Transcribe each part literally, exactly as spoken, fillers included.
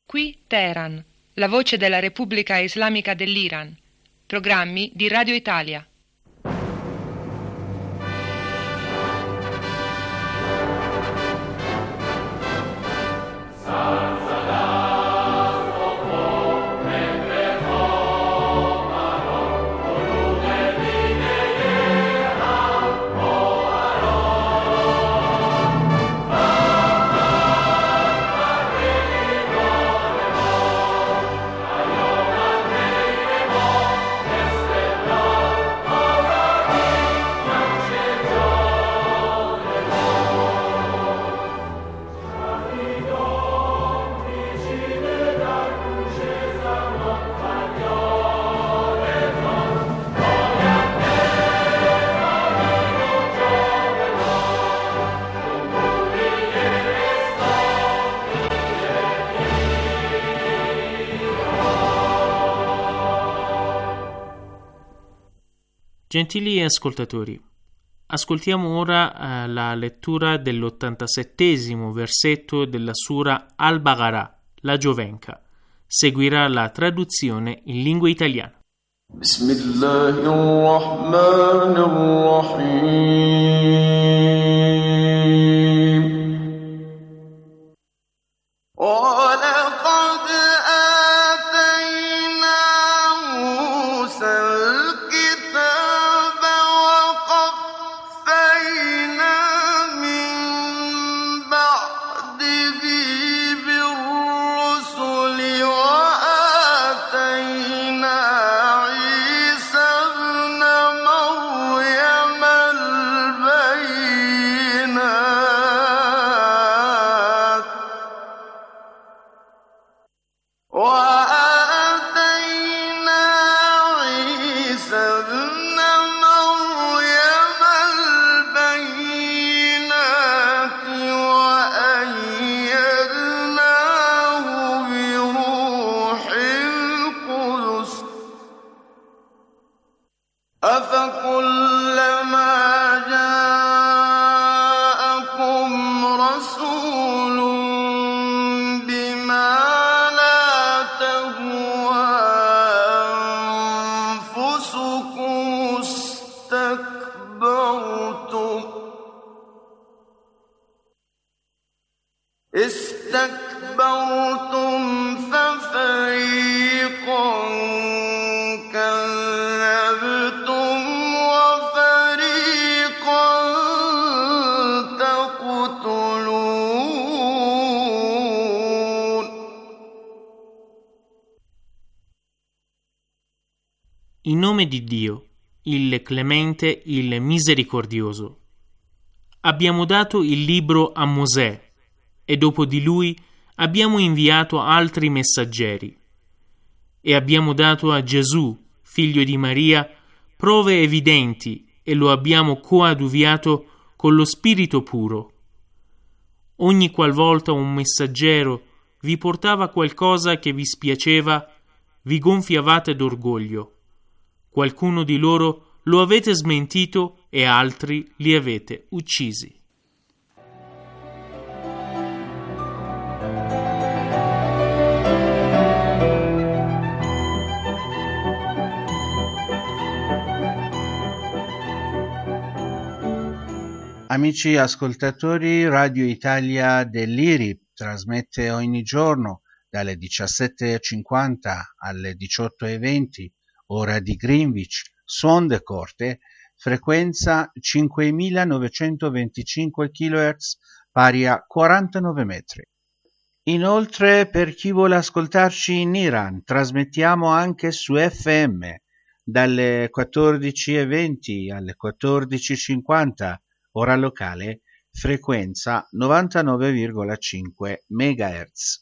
Qui Teheran, la voce della Repubblica Islamica dell'Iran. Programmi di Radio Italia. Gentili ascoltatori, ascoltiamo ora eh, la lettura dell'ottantasettesimo versetto della Sura Al-Baqarah, la Giovenca. Seguirà la traduzione in lingua italiana. استكبرتم ففريقا كذبتم وفريقا تقتلون. In nome di Dio, il Clemente, il Misericordioso. Abbiamo dato il libro a Mosè e dopo di lui abbiamo inviato altri messaggeri e abbiamo dato a Gesù, figlio di Maria, prove evidenti e lo abbiamo coadiuviato con lo Spirito puro. Ogni qualvolta un messaggero vi portava qualcosa che vi spiaceva, vi gonfiavate d'orgoglio. Qualcuno di loro lo avete smentito e altri li avete uccisi. Amici ascoltatori, Radio Italia dell'I R I trasmette ogni giorno dalle diciassette e cinquanta alle diciotto e venti, ora di Greenwich, su onde corte, frequenza cinquemilanovecentoventicinque chilohertz, pari a quarantanove metri. Inoltre, per chi vuole ascoltarci in Iran, trasmettiamo anche su F M dalle quattordici e venti alle quattordici e cinquanta, ora locale, frequenza novantanove virgola cinque megahertz.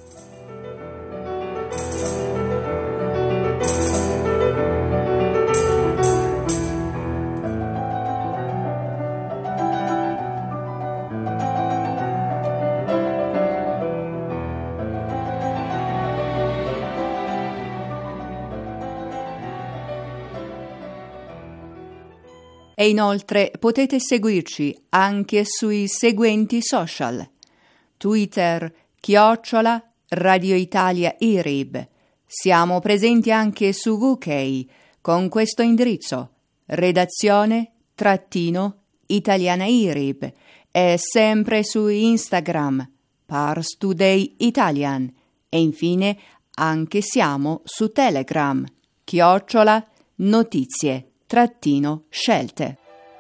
E inoltre potete seguirci anche sui seguenti social: Twitter chiocciola Radio Italia I R I B. Siamo presenti anche su U K con questo indirizzo: redazione trattino italiana I R I B, e sempre su Instagram Pars Today Italian, e infine anche siamo su Telegram chiocciola notizie trattino scelte.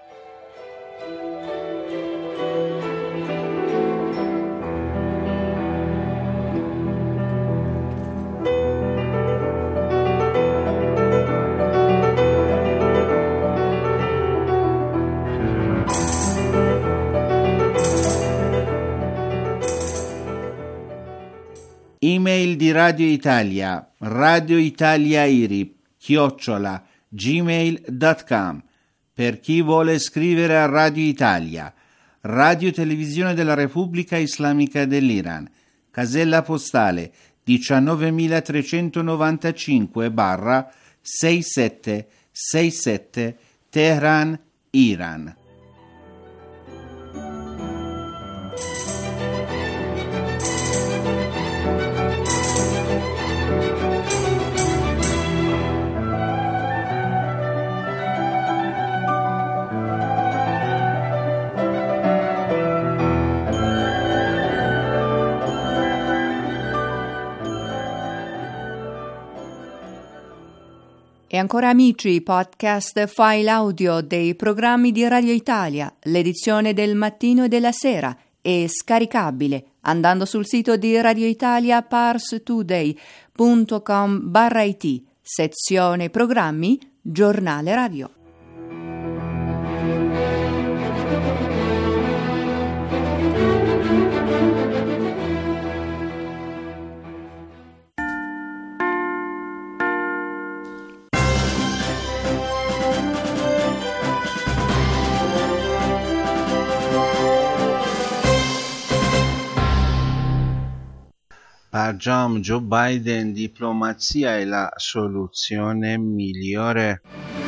Email di Radio Italia, Radio Italia I R I B, chiocciola, gmail punto com. Per chi vuole scrivere a Radio Italia, Radio Televisione della Repubblica Islamica dell'Iran, casella postale diciannovemilatrecentonovantacinque sessantasette Teheran, Iran. E ancora amici, podcast file audio dei programmi di Radio Italia, l'edizione del mattino e della sera, è scaricabile andando sul sito di Radio Italia parstoday punto com barra it, sezione programmi, giornale radio. Barjam, Joe Biden, diplomazia è la soluzione migliore.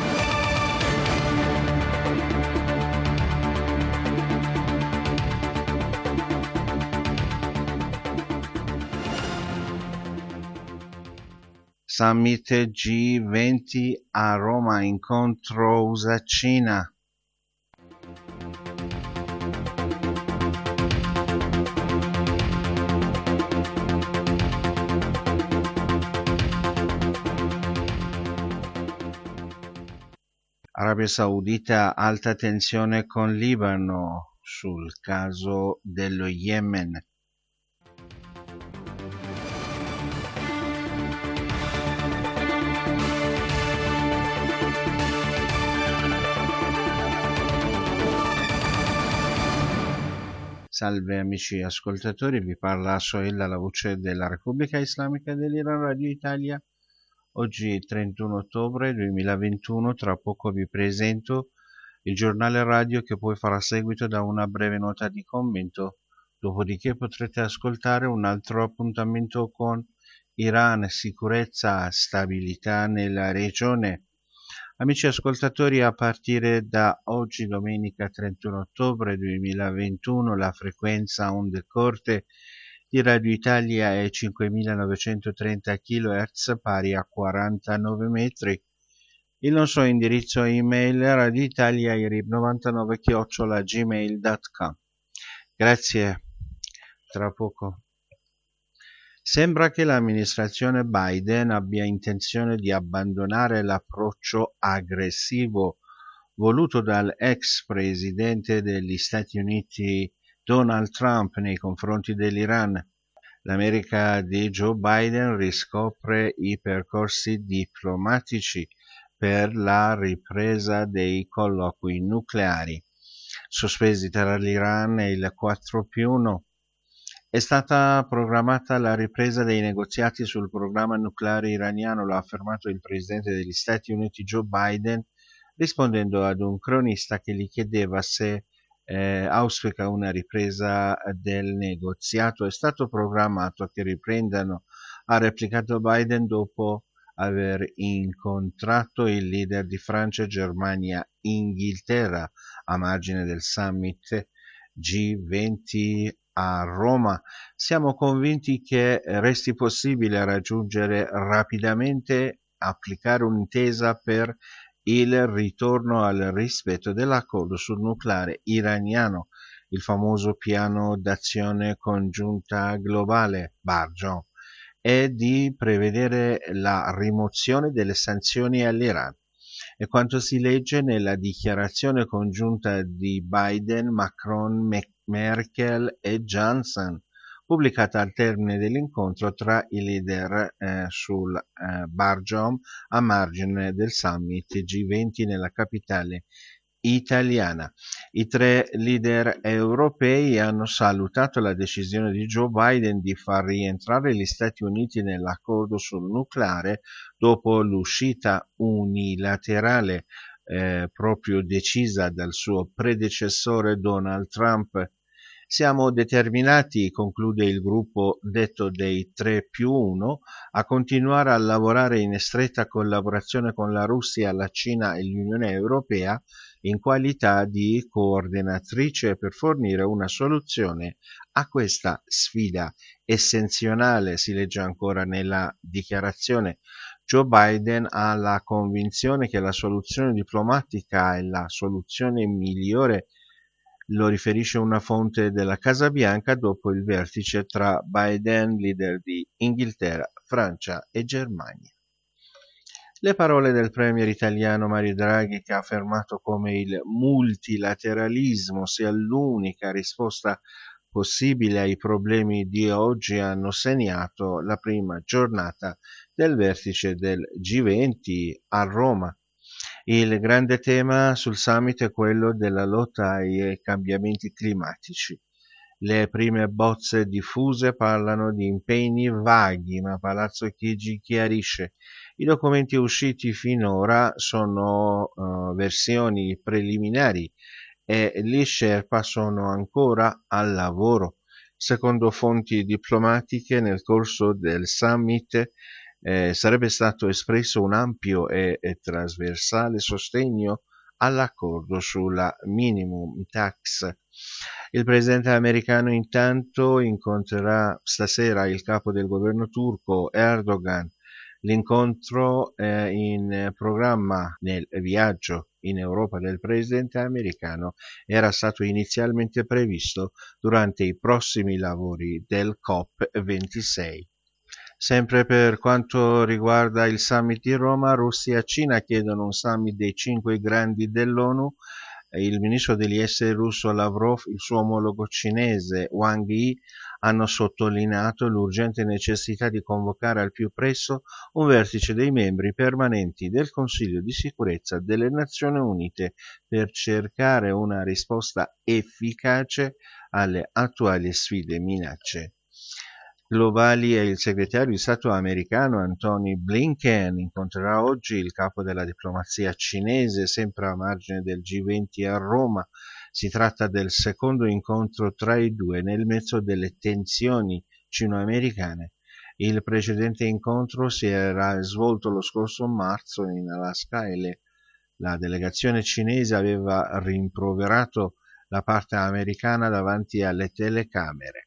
Summit G venti a Roma, incontro U S A-Cina. Arabia Saudita, alta tensione con Libano sul caso dello Yemen. Salve amici ascoltatori, vi parla Soella, la voce della Repubblica Islamica dell'Iran, Radio Italia. Oggi trentuno ottobre duemilaventuno, tra poco vi presento il giornale radio che poi farà seguito da una breve nota di commento, dopodiché potrete ascoltare un altro appuntamento con Iran, sicurezza, stabilità nella regione. Amici ascoltatori, a partire da oggi domenica trentuno ottobre duemilaventuno la frequenza onde corte di Radio Italia è cinquemilanovecentotrenta chilohertz, pari a quarantanove metri. Il nostro indirizzo email è radioitaliairib novantanove chiocciola gmail punto com. Grazie, tra poco. Sembra che l'amministrazione Biden abbia intenzione di abbandonare l'approccio aggressivo voluto dal ex presidente degli Stati Uniti Donald Trump nei confronti dell'Iran. L'America di Joe Biden riscopre i percorsi diplomatici per la ripresa dei colloqui nucleari, sospesi tra l'Iran e il quattro più uno. È stata programmata la ripresa dei negoziati sul programma nucleare iraniano, lo ha affermato il presidente degli Stati Uniti Joe Biden, rispondendo ad un cronista che gli chiedeva se eh, auspica una ripresa del negoziato. È stato programmato che riprendano, ha replicato Biden dopo aver incontrato il leader di Francia, Germania, Inghilterra a margine del summit G venti a Roma, siamo convinti che resti possibile raggiungere rapidamente, applicare un'intesa per il ritorno al rispetto dell'accordo sul nucleare iraniano, il famoso piano d'azione congiunta globale Barjom, e di prevedere la rimozione delle sanzioni all'Iran. È quanto si legge nella dichiarazione congiunta di Biden, Macron, Merkel e Johnson, pubblicata al termine dell'incontro tra i leader eh, sul eh, Barjom a margine del summit G venti nella capitale italiana. I tre leader europei hanno salutato la decisione di Joe Biden di far rientrare gli Stati Uniti nell'accordo sul nucleare dopo l'uscita unilaterale eh, proprio decisa dal suo predecessore Donald Trump. Siamo determinati, conclude il gruppo detto dei tre più uno, a continuare a lavorare in stretta collaborazione con la Russia, la Cina e l'Unione Europea in qualità di coordinatrice per fornire una soluzione a questa sfida essenziale, si legge ancora nella dichiarazione. Joe Biden ha la convinzione che la soluzione diplomatica è la soluzione migliore. Lo riferisce una fonte della Casa Bianca dopo il vertice tra Biden, leader di Inghilterra, Francia e Germania. Le parole del premier italiano Mario Draghi, che ha affermato come il multilateralismo sia l'unica risposta possibile ai problemi di oggi, hanno segnato la prima giornata del vertice del G venti a Roma. Il grande tema sul summit è quello della lotta ai cambiamenti climatici. Le prime bozze diffuse parlano di impegni vaghi, ma Palazzo Chigi chiarisce: i documenti usciti finora sono uh, versioni preliminari e gli Sherpa sono ancora al lavoro. Secondo fonti diplomatiche, nel corso del summit Eh, sarebbe stato espresso un ampio e, e trasversale sostegno all'accordo sulla minimum tax. Il presidente americano intanto incontrerà stasera il capo del governo turco Erdogan. L'incontro è in programma nel viaggio in Europa del presidente americano era stato inizialmente previsto durante i prossimi lavori del COP ventisei. Sempre per quanto riguarda il summit di Roma, Russia e Cina chiedono un summit dei cinque grandi dell'ONU. Il ministro degli esteri russo Lavrov, il suo omologo cinese Wang Yi hanno sottolineato l'urgente necessità di convocare al più presto un vertice dei membri permanenti del Consiglio di sicurezza delle Nazioni Unite per cercare una risposta efficace alle attuali sfide e minacce globali. E il segretario di Stato americano Antony Blinken incontrerà oggi il capo della diplomazia cinese, sempre a margine del G venti a Roma. Si tratta del secondo incontro tra i due nel mezzo delle tensioni cino-americane. Il precedente incontro si era svolto lo scorso marzo in Alaska e le, la delegazione cinese aveva rimproverato la parte americana davanti alle telecamere.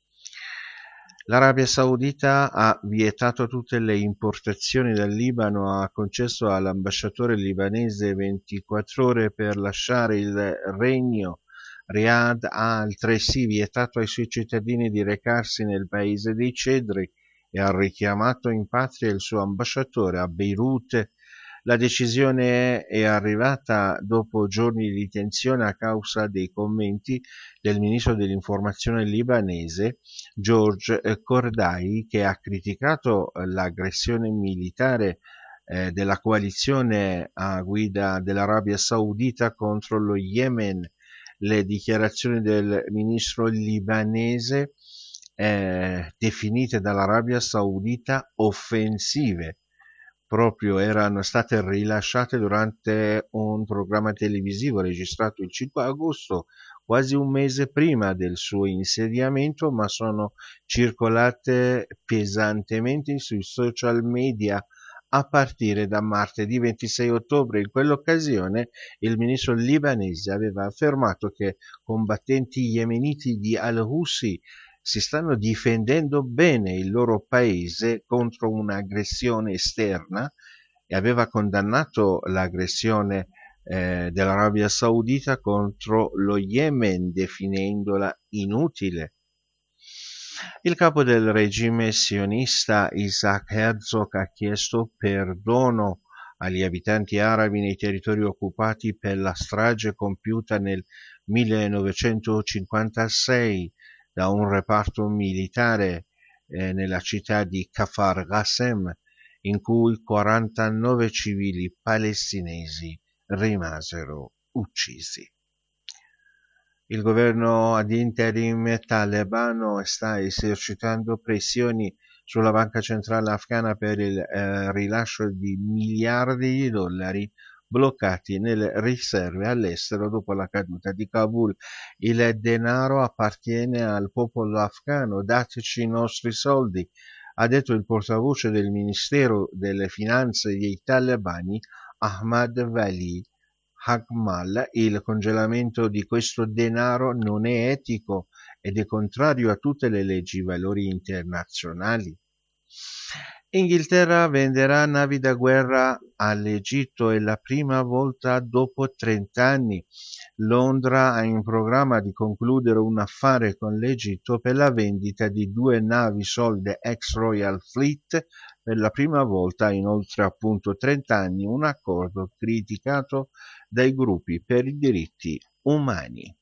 L'Arabia Saudita ha vietato tutte le importazioni dal Libano, ha concesso all'ambasciatore libanese ventiquattro ore per lasciare il regno. Riyadh ha altresì vietato ai suoi cittadini di recarsi nel paese dei cedri e ha richiamato in patria il suo ambasciatore a Beirut. La decisione è arrivata dopo giorni di tensione a causa dei commenti del ministro dell'informazione libanese George Kordai, che ha criticato l'aggressione militare eh, della coalizione a guida dell'Arabia Saudita contro lo Yemen. Le dichiarazioni del ministro libanese eh, definite dall'Arabia Saudita offensive proprio erano state rilasciate durante un programma televisivo registrato il cinque agosto, quasi un mese prima del suo insediamento, ma sono circolate pesantemente sui social media a partire da martedì ventisei ottobre. In quell'occasione il ministro libanese aveva affermato che combattenti yemeniti di al-Houthi si stanno difendendo bene il loro paese contro un'aggressione esterna e aveva condannato l'aggressione eh, dell'Arabia Saudita contro lo Yemen, definendola inutile. Il capo del regime sionista Isaac Herzog ha chiesto perdono agli abitanti arabi nei territori occupati per la strage compiuta nel millenovecentocinquantasei da un reparto militare eh, nella città di Kfar Qassem, in cui quarantanove civili palestinesi rimasero uccisi. Il governo ad interim talebano sta esercitando pressioni sulla banca centrale afghana per il eh, rilascio di miliardi di dollari bloccati nelle riserve all'estero dopo la caduta di Kabul. Il denaro appartiene al popolo afghano, dateci i nostri soldi, ha detto il portavoce del Ministero delle Finanze dei talebani Ahmad Wali Akmal. Il congelamento di questo denaro non è etico ed è contrario a tutte le leggi e valori internazionali. Inghilterra venderà navi da guerra all'Egitto, è la prima volta dopo trent'anni. Londra ha in programma di concludere un affare con l'Egitto per la vendita di due navi solde ex Royal Fleet per la prima volta in oltre appunto trent'anni, un accordo criticato dai gruppi per i diritti umani.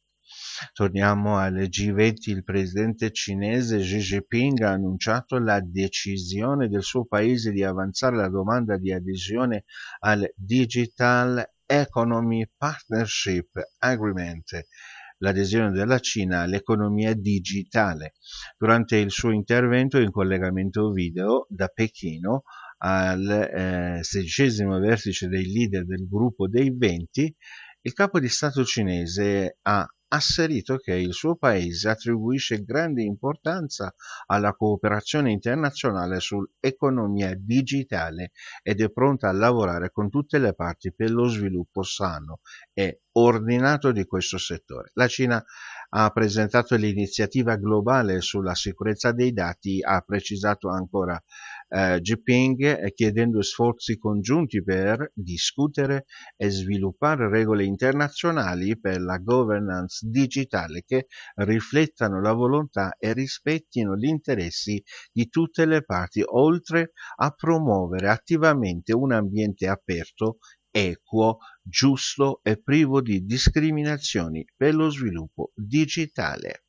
Torniamo al G venti. Il presidente cinese Xi Jinping ha annunciato la decisione del suo paese di avanzare la domanda di adesione al Digital Economy Partnership Agreement, l'adesione della Cina all'economia digitale. Durante il suo intervento in collegamento video da Pechino al eh, sedicesimo vertice dei leader del gruppo dei venti, il capo di Stato cinese ha asserito che il suo paese attribuisce grande importanza alla cooperazione internazionale sull'economia digitale ed è pronta a lavorare con tutte le parti per lo sviluppo sano e ordinato di questo settore. La Cina ha presentato l'iniziativa globale sulla sicurezza dei dati, ha precisato ancora eh, Jinping, chiedendo sforzi congiunti per discutere e sviluppare regole internazionali per la governance digitale che riflettano la volontà e rispettino gli interessi di tutte le parti, oltre a promuovere attivamente un ambiente aperto, equo, giusto e privo di discriminazioni per lo sviluppo digitale.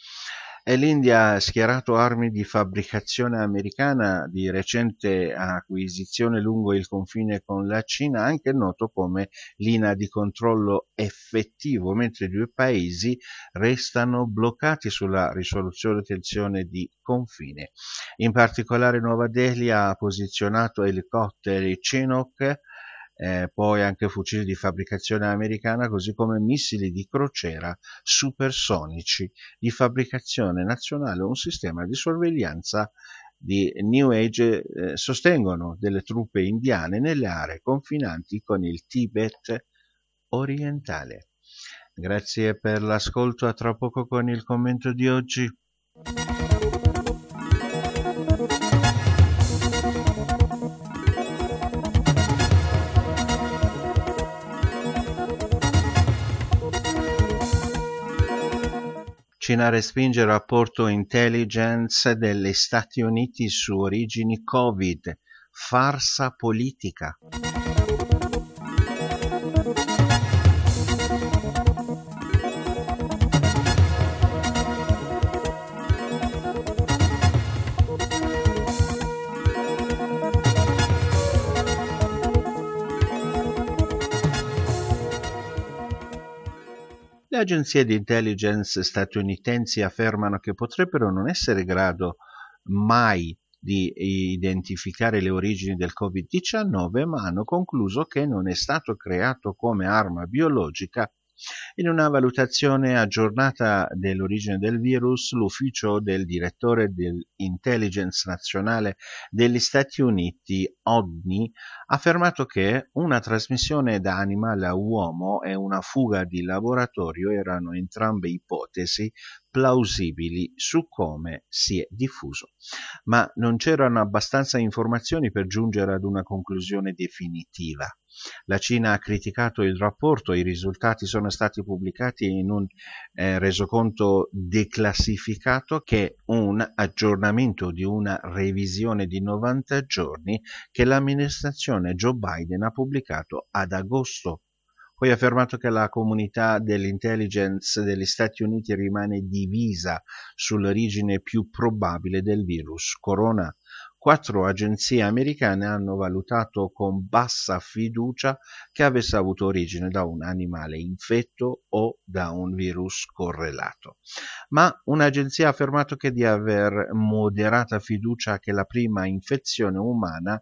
E l'India ha schierato armi di fabbricazione americana di recente acquisizione lungo il confine con la Cina, anche noto come linea di controllo effettivo, mentre i due paesi restano bloccati sulla risoluzione tensione di confine. In particolare Nuova Delhi ha posizionato elicotteri Chinook, Eh, poi anche fucili di fabbricazione americana, così come missili di crociera supersonici di fabbricazione nazionale. Un sistema di sorveglianza di New Age eh, sostengono delle truppe indiane nelle aree confinanti con il Tibet orientale. Grazie per l'ascolto, a tra poco con il commento di oggi. Cina respinge il rapporto intelligence degli Stati Uniti su origini Covid, farsa politica. Le agenzie di intelligence statunitensi affermano che potrebbero non essere in grado mai di identificare le origini del covid diciannove, ma hanno concluso che non è stato creato come arma biologica In una valutazione aggiornata dell'origine del virus, l'ufficio del direttore dell'Intelligence nazionale degli Stati Uniti, O D N I, ha affermato che una trasmissione da animale a uomo e una fuga di laboratorio erano entrambe ipotesi plausibili su come si è diffuso, ma non c'erano abbastanza informazioni per giungere ad una conclusione definitiva. La Cina ha criticato il rapporto, i risultati sono stati pubblicati in un eh, resoconto declassificato che è un aggiornamento di una revisione di novanta giorni che l'amministrazione Joe Biden ha pubblicato ad agosto. Poi ha affermato che la comunità dell'intelligence degli Stati Uniti rimane divisa sull'origine più probabile del virus corona. Quattro agenzie americane hanno valutato con bassa fiducia che avesse avuto origine da un animale infetto o da un virus correlato. Ma un'agenzia ha affermato che di aver moderata fiducia che la prima infezione umana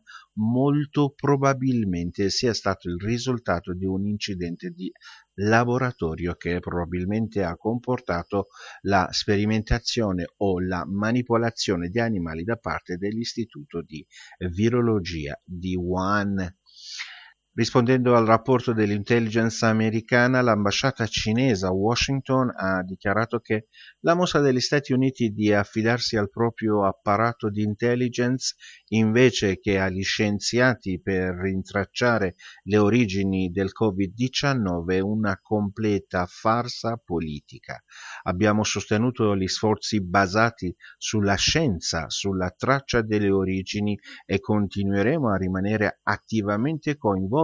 molto probabilmente sia stato il risultato di un incidente di laboratorio che probabilmente ha comportato la sperimentazione o la manipolazione di animali da parte dell'Istituto di Virologia di Wuhan. Rispondendo al rapporto dell'intelligence americana, l'ambasciata cinese a Washington ha dichiarato che la mossa degli Stati Uniti di affidarsi al proprio apparato di intelligence invece che agli scienziati per rintracciare le origini del covid diciannove è una completa farsa politica. Abbiamo sostenuto gli sforzi basati sulla scienza, sulla traccia delle origini e continueremo a rimanere attivamente coinvolti.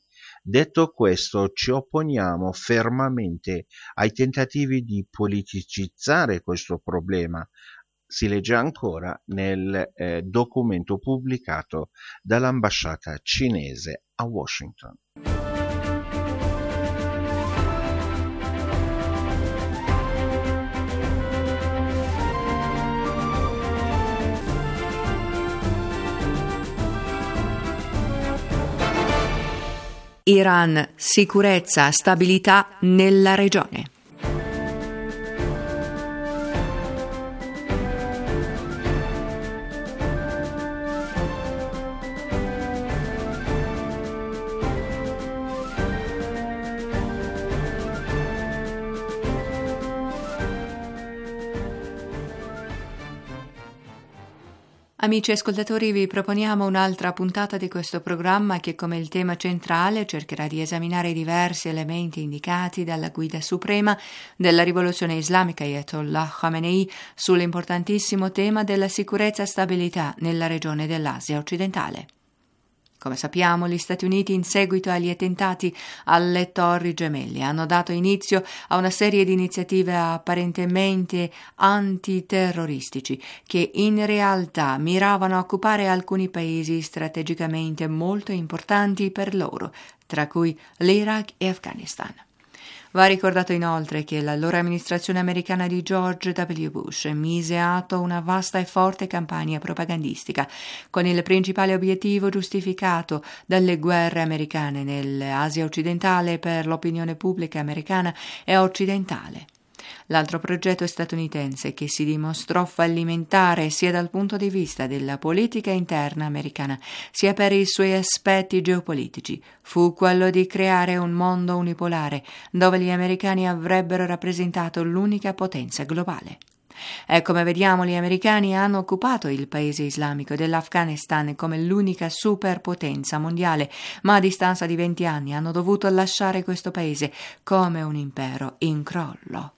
Detto questo, ci opponiamo fermamente ai tentativi di politicizzare questo problema. Si legge ancora nel eh, documento pubblicato dall'ambasciata cinese a Washington. Iran, sicurezza, stabilità nella regione. Amici ascoltatori, vi proponiamo un'altra puntata di questo programma che, come il tema centrale, cercherà di esaminare i diversi elementi indicati dalla guida suprema della rivoluzione islamica Ayatollah Khamenei sull'importantissimo tema della sicurezza e stabilità nella regione dell'Asia occidentale. Come sappiamo, gli Stati Uniti, in seguito agli attentati alle Torri Gemelle, hanno dato inizio a una serie di iniziative apparentemente antiterroristici che in realtà miravano a occupare alcuni paesi strategicamente molto importanti per loro, tra cui l'Iraq e Afghanistan. Va ricordato inoltre che l'allora amministrazione americana di George W. Bush mise a atto una vasta e forte campagna propagandistica con il principale obiettivo giustificato dalle guerre americane nell'Asia occidentale per l'opinione pubblica americana e occidentale. L'altro progetto statunitense, che si dimostrò fallimentare sia dal punto di vista della politica interna americana sia per i suoi aspetti geopolitici, fu quello di creare un mondo unipolare dove gli americani avrebbero rappresentato l'unica potenza globale. E come vediamo, gli americani hanno occupato il paese islamico dell'Afghanistan come l'unica superpotenza mondiale, ma a distanza di venti anni hanno dovuto lasciare questo paese come un impero in crollo.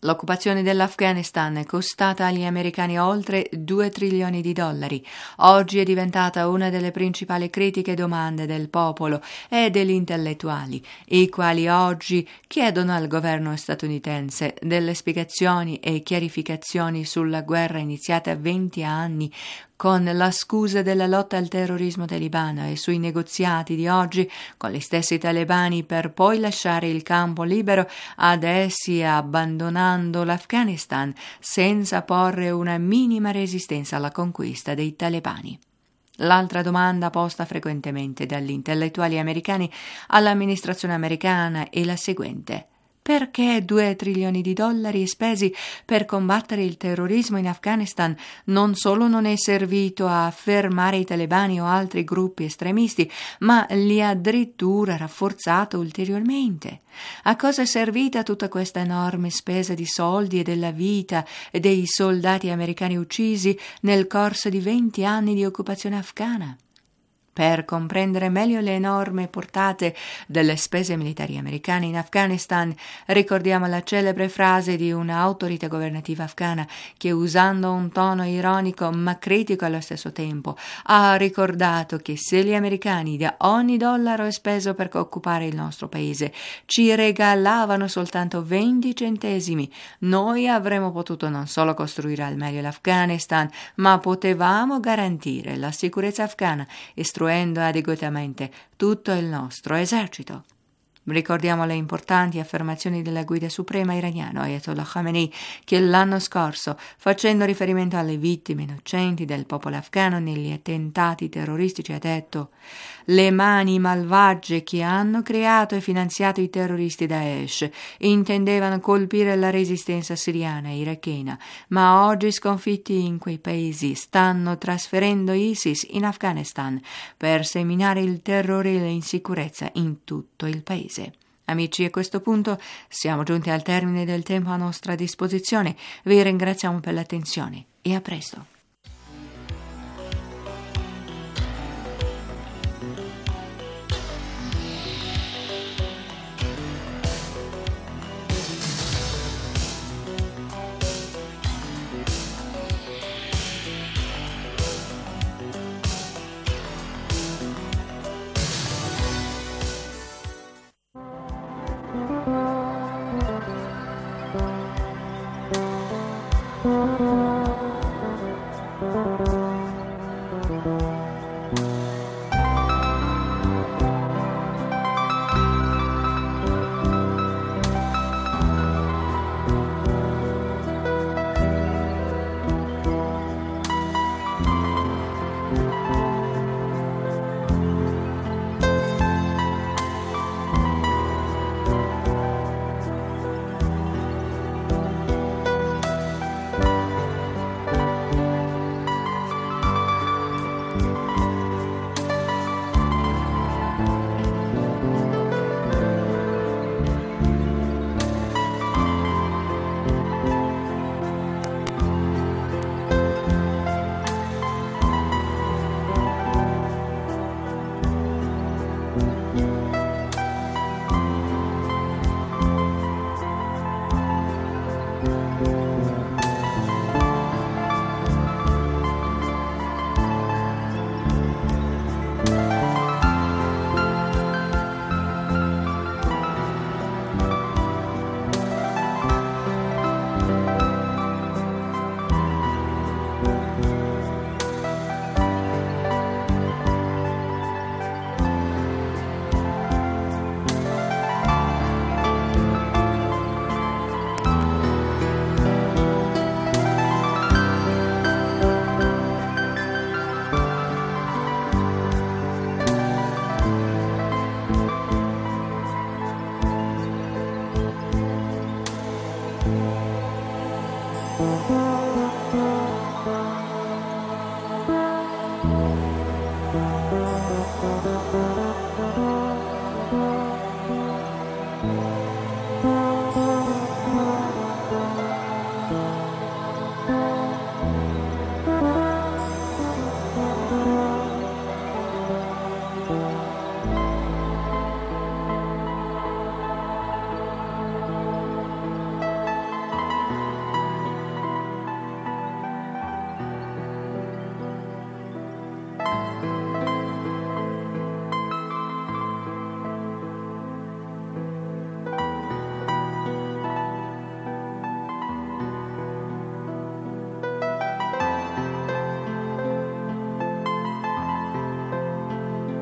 L'occupazione dell'Afghanistan è costata agli americani oltre due trilioni di dollari. Oggi è diventata una delle principali critiche e domande del popolo e degli intellettuali, i quali oggi chiedono al governo statunitense delle spiegazioni e chiarificazioni sulla guerra iniziata venti anni con la scusa della lotta al terrorismo talebano e sui negoziati di oggi con gli stessi talebani per poi lasciare il campo libero ad essi abbandonando l'Afghanistan senza porre una minima resistenza alla conquista dei talebani. L'altra domanda posta frequentemente dagli intellettuali americani all'amministrazione americana è la seguente: perché due trilioni di dollari spesi per combattere il terrorismo in Afghanistan non solo non è servito a fermare i talebani o altri gruppi estremisti, ma li ha addirittura rafforzato ulteriormente? A cosa è servita tutta questa enorme spesa di soldi e della vita dei soldati americani uccisi nel corso di venti anni di occupazione afghana? Per comprendere meglio le enormi portate delle spese militari americane in Afghanistan, ricordiamo la celebre frase di un'autorità governativa afghana che, usando un tono ironico ma critico allo stesso tempo, ha ricordato che se gli americani da ogni dollaro speso per occupare il nostro paese ci regalavano soltanto venti centesimi, noi avremmo potuto non solo costruire al meglio l'Afghanistan, ma potevamo garantire la sicurezza afghana, istruendo adeguatamente tutto il nostro esercito. Ricordiamo le importanti affermazioni della guida suprema iraniano Ayatollah Khamenei, che l'anno scorso, facendo riferimento alle vittime innocenti del popolo afghano negli attentati terroristici, ha detto: «Le mani malvagie che hanno creato e finanziato i terroristi Daesh intendevano colpire la resistenza siriana e irachena, ma oggi sconfitti in quei paesi stanno trasferendo ISIS in Afghanistan per seminare il terrore e l'insicurezza in tutto il paese». Amici, a questo punto siamo giunti al termine del tempo a nostra disposizione. Vi ringraziamo per l'attenzione e a presto.